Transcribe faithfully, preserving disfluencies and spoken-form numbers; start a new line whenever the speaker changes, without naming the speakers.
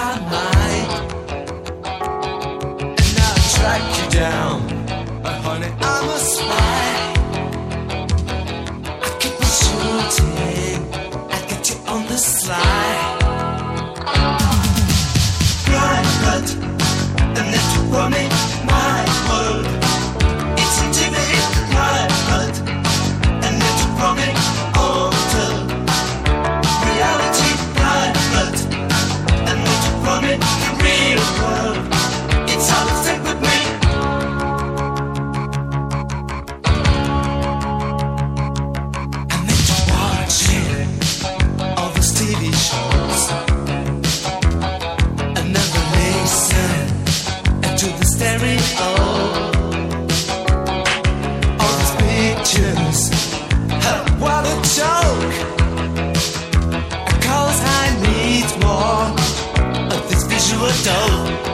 my mind, and now I track you down. But honey, I'm a spy. I keep on shooting, I get you on the slide. Private, and then to running my world. It's intimate, private, and then to running alter. Reality, private, and then to running the real world. It's all the same with me. And then to watching all those T V shows. And never listen to the stereo. All these pictures, huh, what a joke. Cause I need more of this visual dope.